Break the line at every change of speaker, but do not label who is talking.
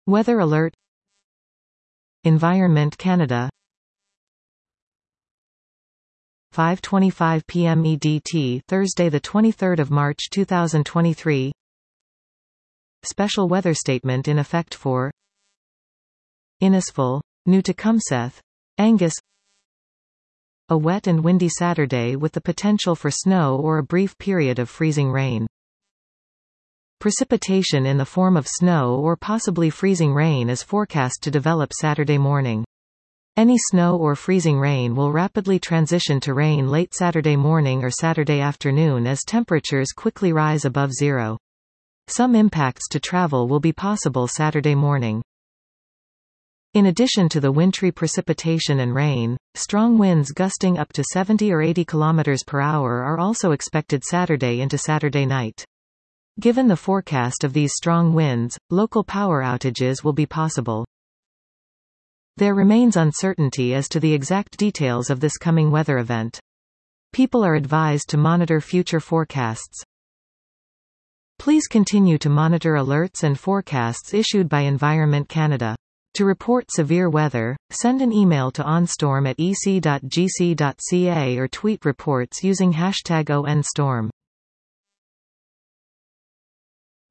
Weather alert. Environment Canada, 5:25 p.m. EDT, Thursday the 23rd of March 2023. Special weather statement in effect for Innisfil, New Tecumseth, Angus. A wet and windy Saturday with the potential for snow or a brief period of freezing rain. Precipitation in the form of snow or possibly freezing rain is forecast to develop Saturday morning. Any snow or freezing rain will rapidly transition to rain late Saturday morning or Saturday afternoon as temperatures quickly rise above zero. Some impacts to travel will be possible Saturday morning. In addition to the wintry precipitation and rain, strong winds gusting up to 70 or 80 km per hour are also expected Saturday into Saturday night. Given the forecast of these strong winds, local power outages will be possible. There remains uncertainty as to the exact details of this coming weather event. People are advised to monitor future forecasts. Please continue to monitor alerts and forecasts issued by Environment Canada. To report severe weather, send an email to onstorm@ec.gc.ca or tweet reports using #ONStorm.